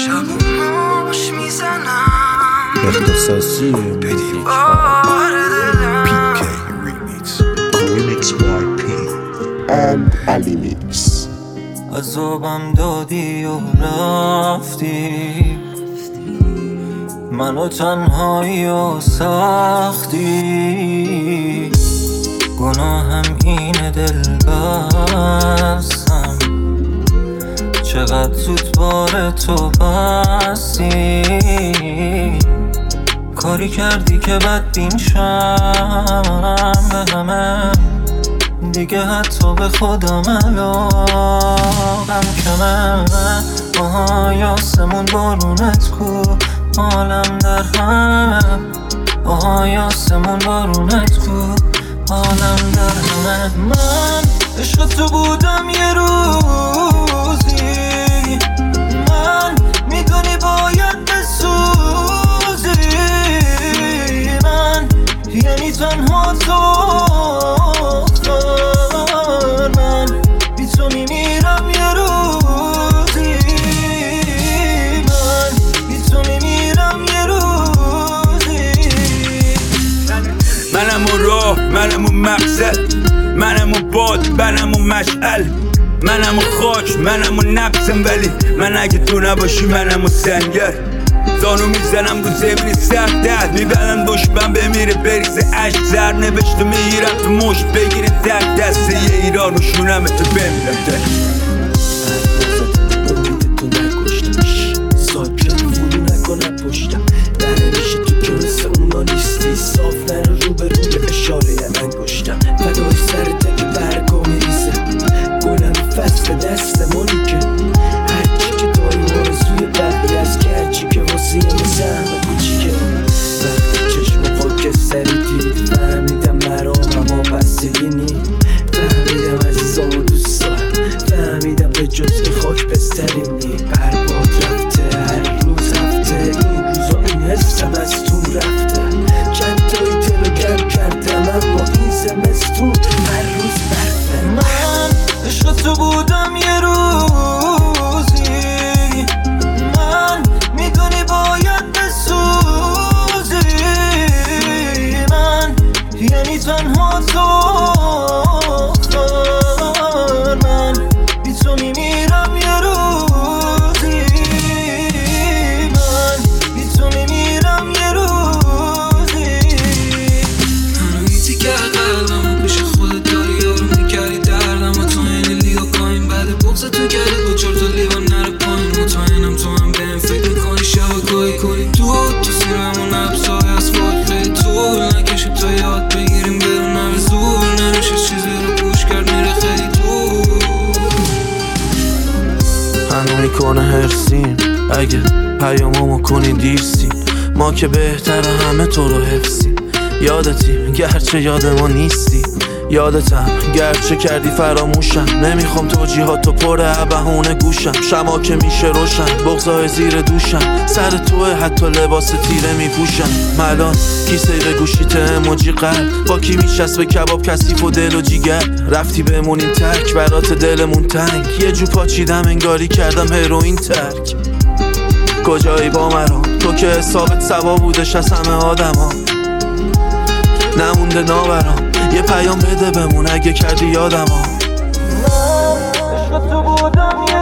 شبوناش میزنم اختصاصی به دیوار دلم PK Remix by P and Ali Mix. عذابم دادی و رفتی، منو تنهایی و سختی، گناهم اینه دل بستم، چقدر زود بار تو بستی، کاری کردی که بدبین شم به همه، دیگه حتی به خودم علاقم کمه. آهای آسمون بارونت کو، حالم در هم. آهای آسمون بارونت کو، حالم در همه. من عشق تو بودم یه روزی، من میدونی باید بسوزی، من یعنی تنها تو، من بی تو میمیرم یه روزی، من بی تو میمیرم یه روزی. منم اون راه، منم اون مقصد، منم اون باد، منم اون مشعل، منم اون خاک، منم اون نفسم، ولی من اگه تو نباشی منم اون سنگر. زانو میزنم رو زمین سخت دست، میبندم دشمن بمیره بریزه عشق، زر نوشته میگیرم تو مشت بگیره تک دسته یه ایران و شونم تو بمیرم تک. تو نکشتمش، ساکت فولو نکنم پشتم، نمیشه تو که مثل اونا نیستی، صاف نرو رو به روی اشاره انگشتم، فدای سر تک برگا میریزه، گلم فصل دستمونی که هرچی که داری آرزوی بقیه از گرچی که واسه یه زحمه کوچیکه. وقتی چشم خاک سری دید فهمیدم مرامم آبستگی نی، فهمیدم عزیزام و دوست دارم، فهمیدم به جز که خاک بستریم نی. برباد رفته هر روز هفته، این روزا این حسم از تو رفته، چند تایی دلو گرم کردم اما این زمستون هر روز برفه. من عشق تو بودم یه روزی، من میدونی باید بسوزی، من یعنی تنها تو، من بی تو میمیرم یه روزی، من بی تو میمیرم یه روزی. هنویتی که قلبم پیش خودت داری یارو میکردی دردم، و تو این لیو کاین بعد بغز تو کرده با چرت و لیوان نره پایین، مطمئنم تو هم بهم فکر میکنی شبکایی کنی تو سیرمون ابزای اسفالت خیلی طول نکشید تا یاد بگیریم بدونم زور نمیشه چیزی رو گوش کرد میره خیلی دور. هنو میکنه هرسیم اگه پیاممو کنی دیرسیم، ما که بهتر همه تو رو حفظیم، یادتیم گرچه یاد ما نیستی، یادتم گرچه کردی فراموشم، نمیخوام توجیهاتو پر بهونه گوشم، شما که میشه روشن بغضای زیر دوشم، سر توه حتی لباس تیره میپوشم، ملان کیسه به گوشیت اموجی قلب، با کی میشست به کباب کثیف و دل و جیگر، رفتی بمونیم تک برات دلمون تنگ، یه جو پاچیدم انگاری کردم هروئین ترک. کجایی با مرام تو که حسابت سوا بودش از همه آدما، نمونده ناورام یه پیام بده بمون اگه کردی یادم ها. من عشق تو بودم یه